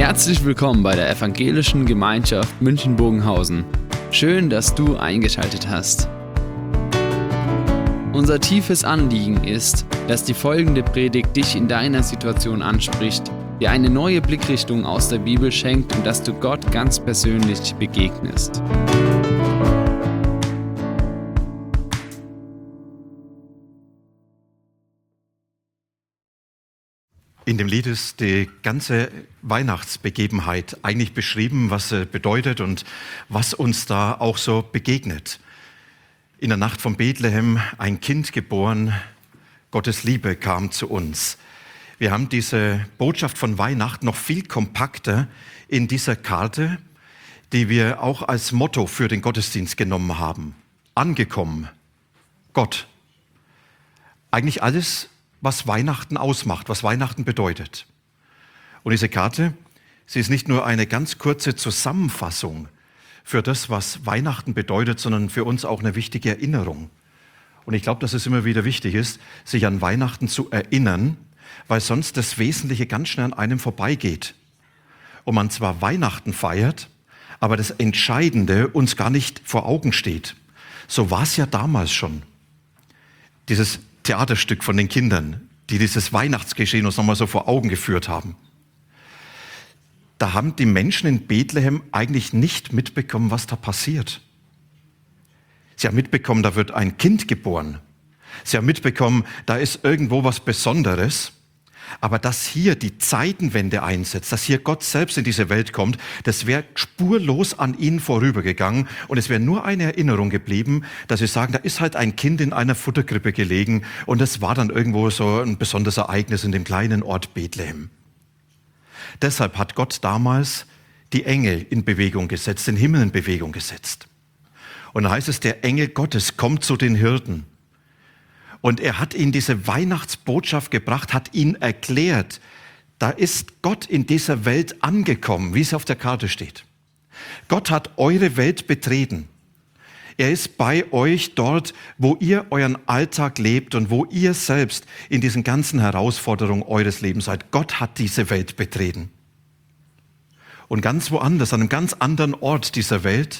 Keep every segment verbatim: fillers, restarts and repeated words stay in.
Herzlich willkommen bei der Evangelischen Gemeinschaft München-Bogenhausen. Schön, dass du eingeschaltet hast. Unser tiefes Anliegen ist, dass die folgende Predigt dich in deiner Situation anspricht, dir eine neue Blickrichtung aus der Bibel schenkt und dass du Gott ganz persönlich begegnest. In dem Lied ist die ganze Weihnachtsbegebenheit eigentlich beschrieben, was sie bedeutet und was uns da auch so begegnet. In der Nacht von Bethlehem ein Kind geboren, Gottes Liebe kam zu uns. Wir haben diese Botschaft von Weihnachten noch viel kompakter in dieser Karte, die wir auch als Motto für den Gottesdienst genommen haben. Angekommen, Gott. Eigentlich alles, was Weihnachten ausmacht, was Weihnachten bedeutet. Und diese Karte, sie ist nicht nur eine ganz kurze Zusammenfassung für das, was Weihnachten bedeutet, sondern für uns auch eine wichtige Erinnerung. Und ich glaube, dass es immer wieder wichtig ist, sich an Weihnachten zu erinnern, weil sonst das Wesentliche ganz schnell an einem vorbeigeht. Und man zwar Weihnachten feiert, aber das Entscheidende uns gar nicht vor Augen steht. So war es ja damals schon. Dieses Theaterstück von den Kindern, die dieses Weihnachtsgeschehen uns nochmal so vor Augen geführt haben. Da haben die Menschen in Bethlehem eigentlich nicht mitbekommen, was da passiert. Sie haben mitbekommen, da wird ein Kind geboren. Sie haben mitbekommen, da ist irgendwo was Besonderes. Aber dass hier die Zeitenwende einsetzt, dass hier Gott selbst in diese Welt kommt, das wäre spurlos an ihnen vorübergegangen. Und es wäre nur eine Erinnerung geblieben, dass sie sagen, da ist halt ein Kind in einer Futterkrippe gelegen. Und das war dann irgendwo so ein besonderes Ereignis in dem kleinen Ort Bethlehem. Deshalb hat Gott damals die Engel in Bewegung gesetzt, den Himmel in Bewegung gesetzt. Und da heißt es, der Engel Gottes kommt zu den Hirten. Und er hat ihnen diese Weihnachtsbotschaft gebracht, hat ihnen erklärt, da ist Gott in dieser Welt angekommen, wie es auf der Karte steht. Gott hat eure Welt betreten. Er ist bei euch dort, wo ihr euren Alltag lebt und wo ihr selbst in diesen ganzen Herausforderungen eures Lebens seid. Gott hat diese Welt betreten. Und ganz woanders, an einem ganz anderen Ort dieser Welt,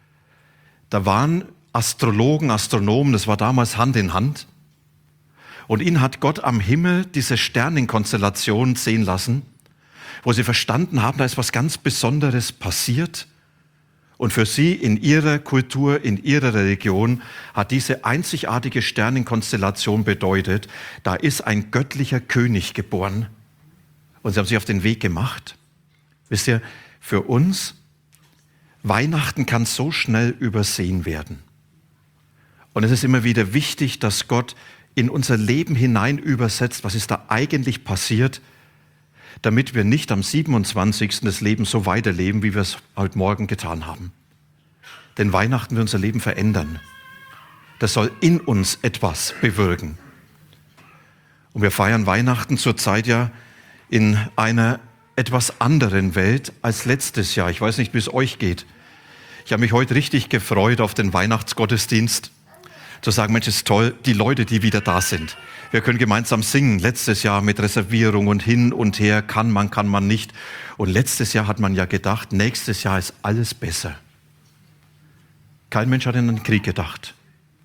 da waren Astrologen, Astronomen, das war damals Hand in Hand. Und ihnen hat Gott am Himmel diese Sternenkonstellation sehen lassen, wo sie verstanden haben, da ist was ganz Besonderes passiert. Und für sie in ihrer Kultur, in ihrer Religion hat diese einzigartige Sternenkonstellation bedeutet, da ist ein göttlicher König geboren. Und sie haben sich auf den Weg gemacht. Wisst ihr, für uns, Weihnachten kann so schnell übersehen werden. Und es ist immer wieder wichtig, dass Gott in unser Leben hinein übersetzt, was ist da eigentlich passiert, damit wir nicht am siebenundzwanzigsten das Leben so weiterleben, wie wir es heute Morgen getan haben. Denn Weihnachten will unser Leben verändern. Das soll in uns etwas bewirken. Und wir feiern Weihnachten zurzeit ja in einer etwas anderen Welt als letztes Jahr. Ich weiß nicht, wie es euch geht. Ich habe mich heute richtig gefreut auf den Weihnachtsgottesdienst. Zu sagen, Mensch, ist toll, die Leute, die wieder da sind. Wir können gemeinsam singen. Letztes Jahr mit Reservierung und hin und her, kann man, kann man nicht. Und letztes Jahr hat man ja gedacht, nächstes Jahr ist alles besser. Kein Mensch hat an den Krieg gedacht.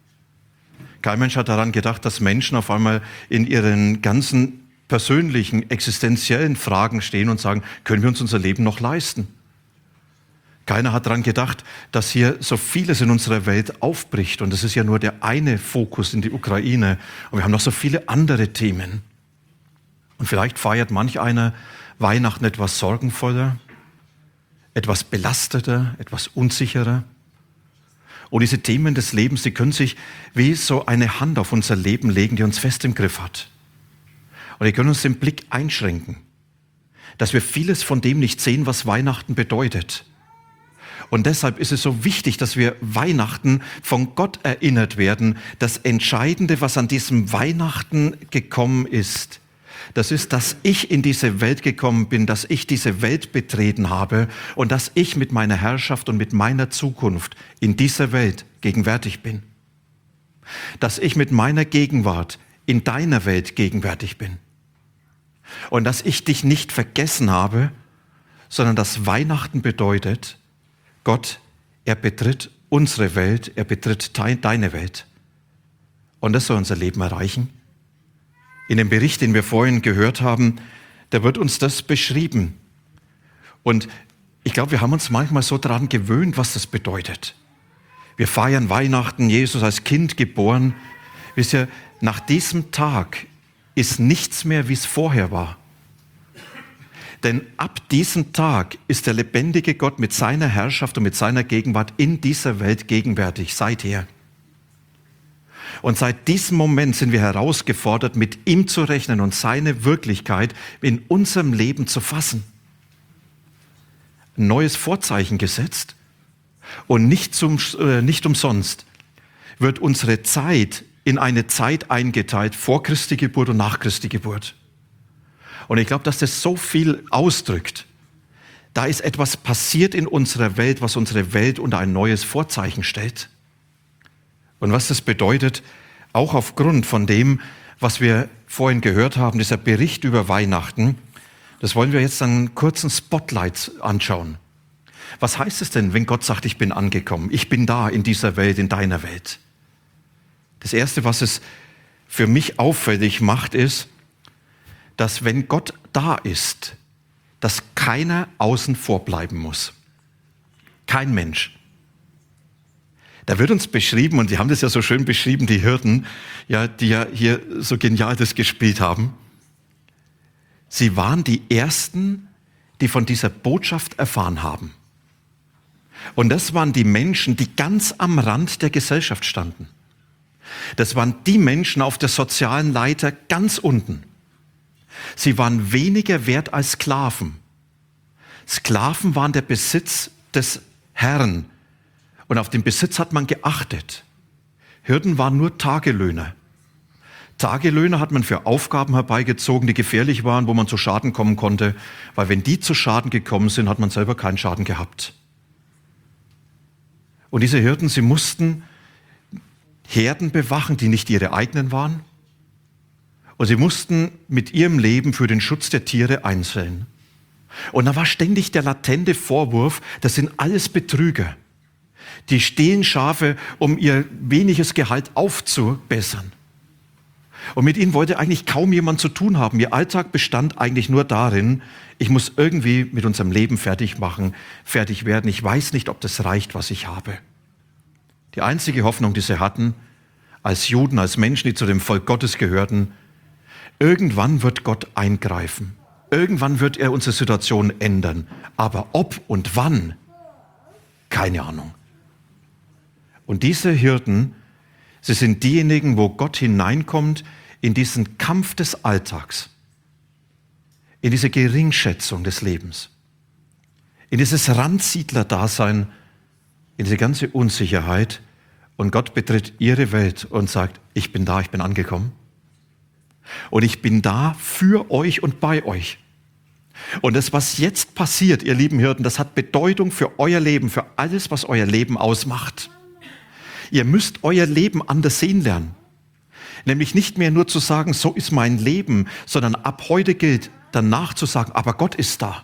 Kein Mensch hat daran gedacht, dass Menschen auf einmal in ihren ganzen persönlichen, existenziellen Fragen stehen und sagen, können wir uns unser Leben noch leisten? Keiner hat daran gedacht, dass hier so vieles in unserer Welt aufbricht. Und das ist ja nur der eine Fokus in die Ukraine. Und wir haben noch so viele andere Themen. Und vielleicht feiert manch einer Weihnachten etwas sorgenvoller, etwas belasteter, etwas unsicherer. Und diese Themen des Lebens, die können sich wie so eine Hand auf unser Leben legen, die uns fest im Griff hat. Und die können uns den Blick einschränken, dass wir vieles von dem nicht sehen, was Weihnachten bedeutet. Und deshalb ist es so wichtig, dass wir Weihnachten von Gott erinnert werden. Das Entscheidende, was an diesem Weihnachten gekommen ist, das ist, dass ich in diese Welt gekommen bin, dass ich diese Welt betreten habe und dass ich mit meiner Herrschaft und mit meiner Zukunft in dieser Welt gegenwärtig bin. Dass ich mit meiner Gegenwart in deiner Welt gegenwärtig bin. Und dass ich dich nicht vergessen habe, sondern dass Weihnachten bedeutet, Gott, er betritt unsere Welt, er betritt deine Welt. Und das soll unser Leben erreichen. In dem Bericht, den wir vorhin gehört haben, da wird uns das beschrieben. Und ich glaube, wir haben uns manchmal so daran gewöhnt, was das bedeutet. Wir feiern Weihnachten, Jesus als Kind geboren. Wisst ihr, nach diesem Tag ist nichts mehr, wie es vorher war. Denn ab diesem Tag ist der lebendige Gott mit seiner Herrschaft und mit seiner Gegenwart in dieser Welt gegenwärtig, seither. Und seit diesem Moment sind wir herausgefordert, mit ihm zu rechnen und seine Wirklichkeit in unserem Leben zu fassen. Ein neues Vorzeichen gesetzt und nicht, zum, äh, nicht umsonst wird unsere Zeit in eine Zeit eingeteilt vor Christi Geburt und nach Christi Geburt. Und ich glaube, dass das so viel ausdrückt. Da ist etwas passiert in unserer Welt, was unsere Welt unter ein neues Vorzeichen stellt. Und was das bedeutet, auch aufgrund von dem, was wir vorhin gehört haben, dieser Bericht über Weihnachten, das wollen wir jetzt einen kurzen Spotlight anschauen. Was heißt es denn, wenn Gott sagt, ich bin angekommen, ich bin da in dieser Welt, in deiner Welt? Das Erste, was es für mich auffällig macht, ist, dass wenn Gott da ist, dass keiner außen vor bleiben muss. Kein Mensch. Da wird uns beschrieben, und die haben das ja so schön beschrieben, die Hirten, ja, die ja hier so genial das gespielt haben. Sie waren die Ersten, die von dieser Botschaft erfahren haben. Und das waren die Menschen, die ganz am Rand der Gesellschaft standen. Das waren die Menschen auf der sozialen Leiter ganz unten. Sie waren weniger wert als Sklaven. Sklaven waren der Besitz des Herrn. Und auf den Besitz hat man geachtet. Hirten waren nur Tagelöhner. Tagelöhner hat man für Aufgaben herbeigezogen, die gefährlich waren, wo man zu Schaden kommen konnte. Weil wenn die zu Schaden gekommen sind, hat man selber keinen Schaden gehabt. Und diese Hirten, sie mussten Herden bewachen, die nicht ihre eigenen waren. Und sie mussten mit ihrem Leben für den Schutz der Tiere einstellen. Und da war ständig der latente Vorwurf, das sind alles Betrüger. Die stehlen Schafe, um ihr weniges Gehalt aufzubessern. Und mit ihnen wollte eigentlich kaum jemand zu tun haben. Ihr Alltag bestand eigentlich nur darin, ich muss irgendwie mit unserem Leben fertig machen, fertig werden. Ich weiß nicht, ob das reicht, was ich habe. Die einzige Hoffnung, die sie hatten, als Juden, als Menschen, die zu dem Volk Gottes gehörten, irgendwann wird Gott eingreifen. Irgendwann wird er unsere Situation ändern. Aber ob und wann, keine Ahnung. Und diese Hirten, sie sind diejenigen, wo Gott hineinkommt in diesen Kampf des Alltags, in diese Geringschätzung des Lebens, in dieses Randsiedler-Dasein, in diese ganze Unsicherheit. Und Gott betritt ihre Welt und sagt, ich bin da, ich bin angekommen. Und ich bin da für euch und bei euch. Und das, was jetzt passiert, ihr lieben Hirten, das hat Bedeutung für euer Leben, für alles, was euer Leben ausmacht. Ihr müsst euer Leben anders sehen lernen. Nämlich nicht mehr nur zu sagen, so ist mein Leben, sondern ab heute gilt, danach zu sagen, aber Gott ist da.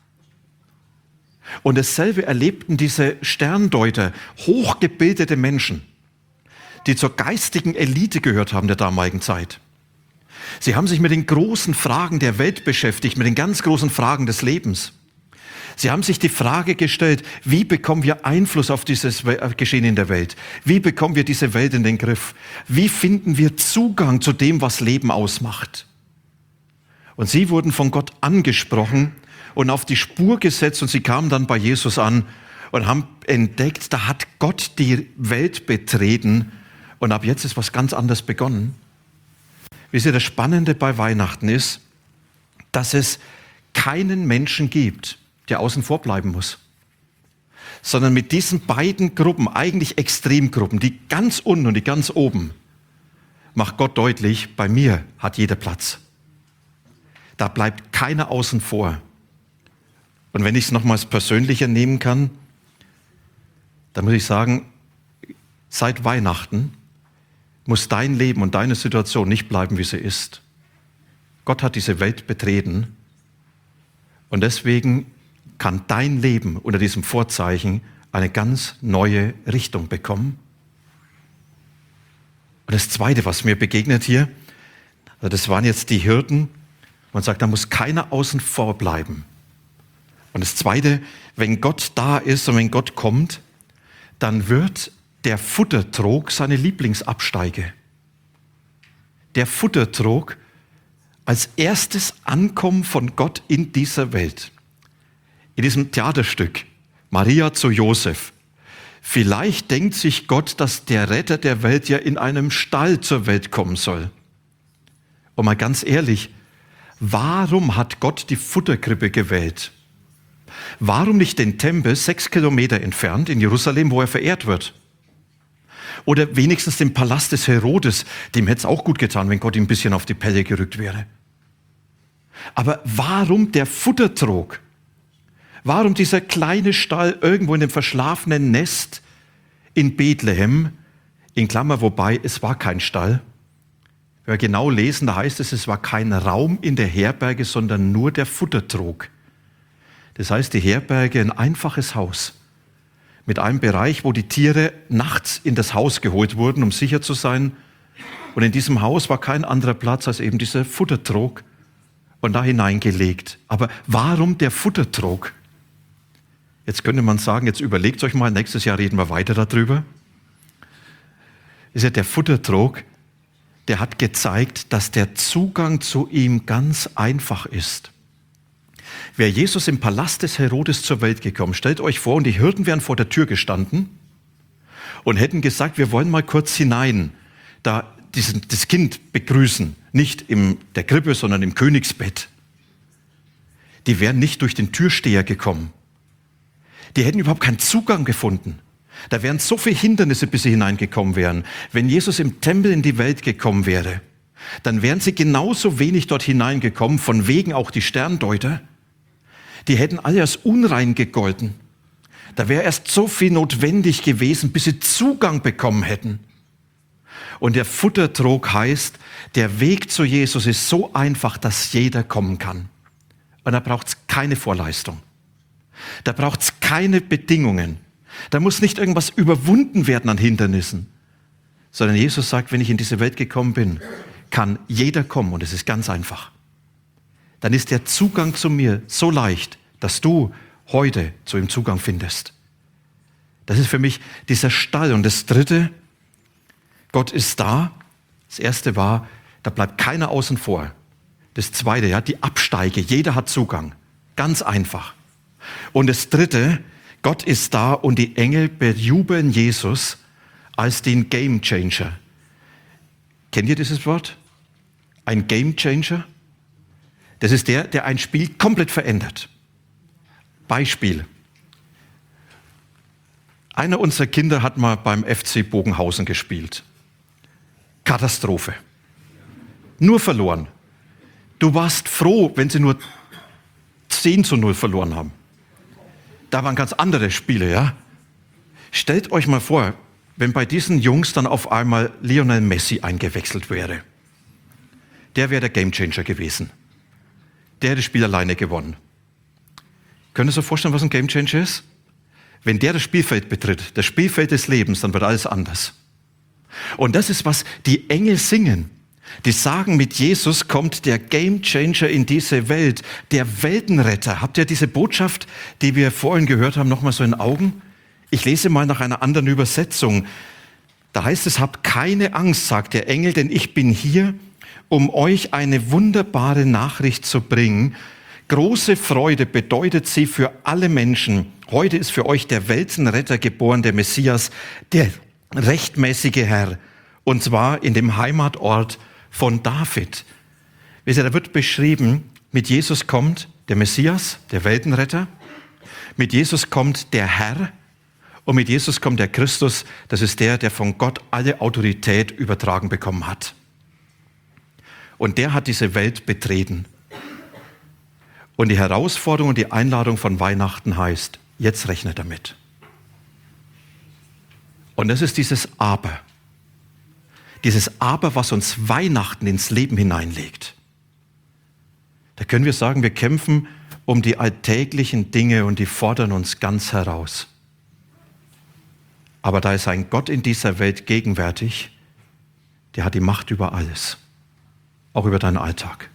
Und dasselbe erlebten diese Sterndeuter, hochgebildete Menschen, die zur geistigen Elite gehört haben der damaligen Zeit. Sie haben sich mit den großen Fragen der Welt beschäftigt, mit den ganz großen Fragen des Lebens. Sie haben sich die Frage gestellt, wie bekommen wir Einfluss auf dieses Geschehen in der Welt? Wie bekommen wir diese Welt in den Griff? Wie finden wir Zugang zu dem, was Leben ausmacht? Und sie wurden von Gott angesprochen und auf die Spur gesetzt und sie kamen dann bei Jesus an und haben entdeckt, da hat Gott die Welt betreten und ab jetzt ist was ganz anderes begonnen. Wisst ihr, das Spannende bei Weihnachten ist, dass es keinen Menschen gibt, der außen vor bleiben muss. Sondern mit diesen beiden Gruppen, eigentlich Extremgruppen, die ganz unten und die ganz oben, macht Gott deutlich, bei mir hat jeder Platz. Da bleibt keiner außen vor. Und wenn ich es nochmals persönlicher nehmen kann, dann muss ich sagen, seit Weihnachten muss dein Leben und deine Situation nicht bleiben, wie sie ist. Gott hat diese Welt betreten und deswegen kann dein Leben unter diesem Vorzeichen eine ganz neue Richtung bekommen. Und das Zweite, was mir begegnet hier, das waren jetzt die Hirten. Man sagt, da muss keiner außen vor bleiben. Und das Zweite, wenn Gott da ist und wenn Gott kommt, dann wird der Futtertrog seine Lieblingsabsteige. Der Futtertrog als erstes Ankommen von Gott in dieser Welt. In diesem Theaterstück, Maria zu Josef. Vielleicht denkt sich Gott, dass der Retter der Welt ja in einem Stall zur Welt kommen soll. Und mal ganz ehrlich, warum hat Gott die Futterkrippe gewählt? Warum nicht den Tempel sechs Kilometer entfernt in Jerusalem, wo er verehrt wird? Oder wenigstens den Palast des Herodes, dem hätte es auch gut getan, wenn Gott ihm ein bisschen auf die Pelle gerückt wäre. Aber warum der Futtertrog? Warum dieser kleine Stall irgendwo in dem verschlafenen Nest in Bethlehem? In Klammer, wobei, es war kein Stall. Wenn wir genau lesen, da heißt es, es war kein Raum in der Herberge, sondern nur der Futtertrog. Das heißt, die Herberge, ein einfaches Haus mit einem Bereich, wo die Tiere nachts in das Haus geholt wurden, um sicher zu sein. Und in diesem Haus war kein anderer Platz als eben dieser Futtertrog und da hineingelegt. Aber warum der Futtertrog? Jetzt könnte man sagen, jetzt überlegt euch mal, nächstes Jahr reden wir weiter darüber. Ist ja der Futtertrog, der hat gezeigt, dass der Zugang zu ihm ganz einfach ist. Wäre Jesus im Palast des Herodes zur Welt gekommen, stellt euch vor, und die Hirten wären vor der Tür gestanden und hätten gesagt, wir wollen mal kurz hinein, da diesen, das Kind begrüßen, nicht in der Krippe, sondern im Königsbett. Die wären nicht durch den Türsteher gekommen. Die hätten überhaupt keinen Zugang gefunden. Da wären so viele Hindernisse, bis sie hineingekommen wären. Wenn Jesus im Tempel in die Welt gekommen wäre, dann wären sie genauso wenig dort hineingekommen, von wegen auch die Sterndeuter. Die hätten alle als unrein gegolten. Da wäre erst so viel notwendig gewesen, bis sie Zugang bekommen hätten. Und der Futtertrog heißt, der Weg zu Jesus ist so einfach, dass jeder kommen kann. Und da braucht es keine Vorleistung. Da braucht es keine Bedingungen. Da muss nicht irgendwas überwunden werden an Hindernissen. Sondern Jesus sagt, wenn ich in diese Welt gekommen bin, kann jeder kommen und es ist ganz einfach. Dann ist der Zugang zu mir so leicht, dass du heute zu ihm Zugang findest. Das ist für mich dieser Stall. Und das Dritte, Gott ist da. Das Erste war, da bleibt keiner außen vor. Das Zweite, ja, die Absteige, jeder hat Zugang. Ganz einfach. Und das Dritte, Gott ist da und die Engel bejubeln Jesus als den Game Changer. Kennt ihr dieses Wort? Ein Game Changer? Das ist der, der ein Spiel komplett verändert. Beispiel. Einer unserer Kinder hat mal beim F C Bogenhausen gespielt. Katastrophe. Nur verloren. Du warst froh, wenn sie nur zehn zu null verloren haben. Da waren ganz andere Spiele, ja? Stellt euch mal vor, wenn bei diesen Jungs dann auf einmal Lionel Messi eingewechselt wäre. Der wäre der Gamechanger gewesen. Der hätte das Spiel alleine gewonnen. Könnt ihr euch vorstellen, was ein Gamechanger ist? Wenn der das Spielfeld betritt, das Spielfeld des Lebens, dann wird alles anders. Und das ist, was die Engel singen. Die sagen, mit Jesus kommt der Gamechanger in diese Welt, der Weltenretter. Habt ihr diese Botschaft, die wir vorhin gehört haben, nochmal so in Augen? Ich lese mal nach einer anderen Übersetzung. Da heißt es, habt keine Angst, sagt der Engel, denn ich bin hier, um euch eine wunderbare Nachricht zu bringen. Große Freude bedeutet sie für alle Menschen. Heute ist für euch der Weltenretter geboren, der Messias, der rechtmäßige Herr. Und zwar in dem Heimatort von David. Da wird beschrieben, mit Jesus kommt der Messias, der Weltenretter. Mit Jesus kommt der Herr. Und mit Jesus kommt der Christus. Das ist der, der von Gott alle Autorität übertragen bekommen hat. Und der hat diese Welt betreten. Und die Herausforderung und die Einladung von Weihnachten heißt, jetzt rechne damit. Und das ist dieses Aber. Dieses Aber, was uns Weihnachten ins Leben hineinlegt. Da können wir sagen, wir kämpfen um die alltäglichen Dinge und die fordern uns ganz heraus. Aber da ist ein Gott in dieser Welt gegenwärtig, der hat die Macht über alles, auch über deinen Alltag.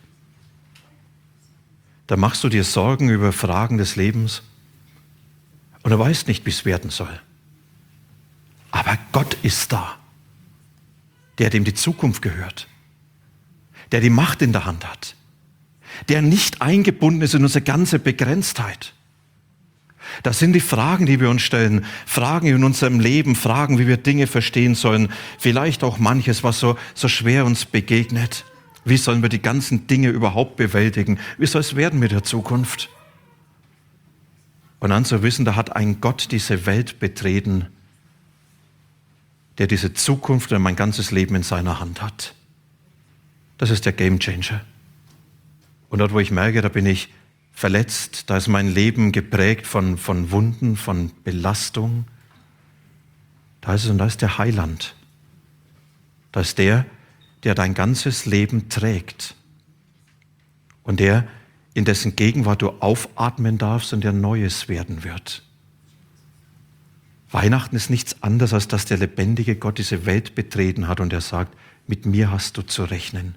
Da machst du dir Sorgen über Fragen des Lebens und du weißt nicht, wie es werden soll. Aber Gott ist da, der dem die Zukunft gehört, der die Macht in der Hand hat, der nicht eingebunden ist in unsere ganze Begrenztheit. Das sind die Fragen, die wir uns stellen, Fragen in unserem Leben, Fragen, wie wir Dinge verstehen sollen, vielleicht auch manches, was so, so schwer uns begegnet. Wie sollen wir die ganzen Dinge überhaupt bewältigen? Wie soll es werden mit der Zukunft? Und dann zu wissen, da hat ein Gott diese Welt betreten, der diese Zukunft und mein ganzes Leben in seiner Hand hat. Das ist der Gamechanger. Und dort, wo ich merke, da bin ich verletzt, da ist mein Leben geprägt von, von Wunden, von Belastung. Da ist es, und da ist der Heiland. Da ist der, der dein ganzes Leben trägt. Und der, in dessen Gegenwart du aufatmen darfst und der Neues werden wird. Weihnachten ist nichts anderes, als dass der lebendige Gott diese Welt betreten hat und er sagt, mit mir hast du zu rechnen.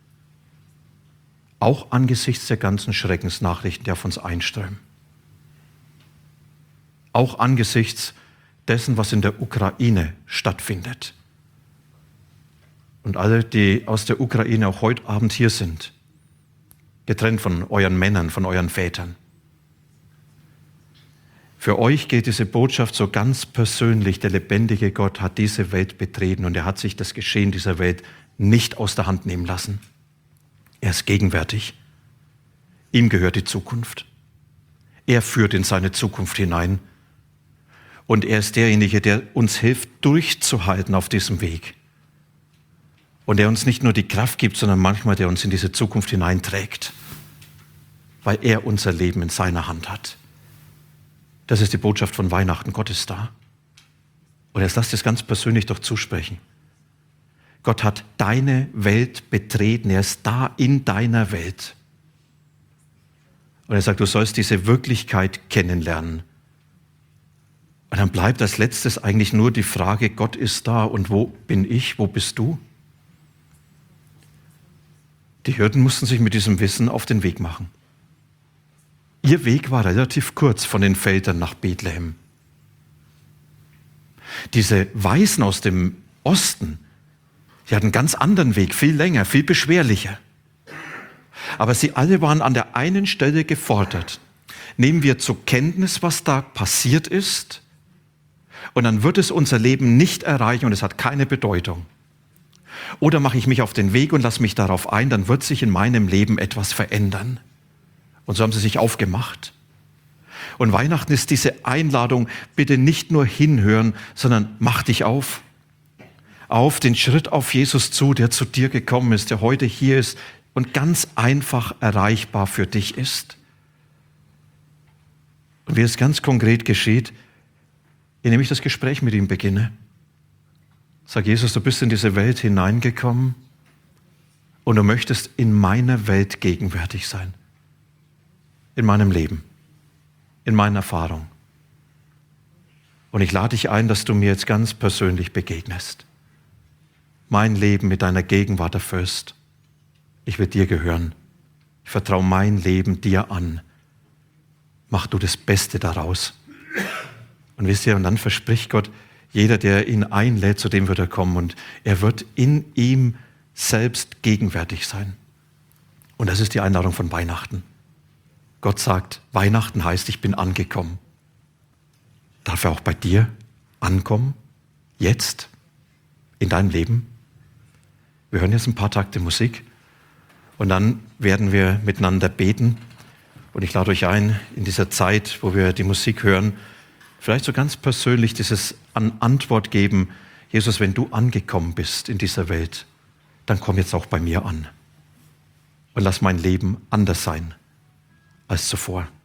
Auch angesichts der ganzen Schreckensnachrichten, die auf uns einströmen. Auch angesichts dessen, was in der Ukraine stattfindet. Und alle, die aus der Ukraine auch heute Abend hier sind, getrennt von euren Männern, von euren Vätern. Für euch gilt diese Botschaft so ganz persönlich, der lebendige Gott hat diese Welt betreten und er hat sich das Geschehen dieser Welt nicht aus der Hand nehmen lassen. Er ist gegenwärtig. Ihm gehört die Zukunft. Er führt in seine Zukunft hinein. Und er ist derjenige, der uns hilft, durchzuhalten auf diesem Weg. Und der uns nicht nur die Kraft gibt, sondern manchmal der uns in diese Zukunft hineinträgt. Weil er unser Leben in seiner Hand hat. Das ist die Botschaft von Weihnachten. Gott ist da. Und jetzt lasst es ganz persönlich doch zusprechen. Gott hat deine Welt betreten. Er ist da in deiner Welt. Und er sagt, du sollst diese Wirklichkeit kennenlernen. Und dann bleibt als letztes eigentlich nur die Frage, Gott ist da und wo bin ich, wo bist du? Die Hirten mussten sich mit diesem Wissen auf den Weg machen. Ihr Weg war relativ kurz von den Feldern nach Bethlehem. Diese Weisen aus dem Osten, die hatten einen ganz anderen Weg, viel länger, viel beschwerlicher. Aber sie alle waren an der einen Stelle gefordert. Nehmen wir zur Kenntnis, was da passiert ist, und dann wird es unser Leben nicht erreichen und es hat keine Bedeutung. Oder mache ich mich auf den Weg und lasse mich darauf ein, dann wird sich in meinem Leben etwas verändern. Und so haben sie sich aufgemacht. Und Weihnachten ist diese Einladung, bitte nicht nur hinhören, sondern mach dich auf. Auf den Schritt auf Jesus zu, der zu dir gekommen ist, der heute hier ist und ganz einfach erreichbar für dich ist. Und wie es ganz konkret geschieht, indem ich das Gespräch mit ihm beginne. Sag Jesus, du bist in diese Welt hineingekommen und du möchtest in meiner Welt gegenwärtig sein. In meinem Leben, in meiner Erfahrung. Und ich lade dich ein, dass du mir jetzt ganz persönlich begegnest. Mein Leben mit deiner Gegenwart erfüllst. Ich will dir gehören. Ich vertraue mein Leben dir an. Mach du das Beste daraus. Und wisst ihr, und dann verspricht Gott, jeder, der ihn einlädt, zu dem wird er kommen und er wird in ihm selbst gegenwärtig sein. Und das ist die Einladung von Weihnachten. Gott sagt, Weihnachten heißt, ich bin angekommen. Darf er auch bei dir ankommen? Jetzt? In deinem Leben? Wir hören jetzt ein paar Takte Musik und dann werden wir miteinander beten. Und ich lade euch ein, in dieser Zeit, wo wir die Musik hören, vielleicht so ganz persönlich dieses an Antwort geben, Jesus, wenn du angekommen bist in dieser Welt, dann komm jetzt auch bei mir an. Und lass mein Leben anders sein als zuvor.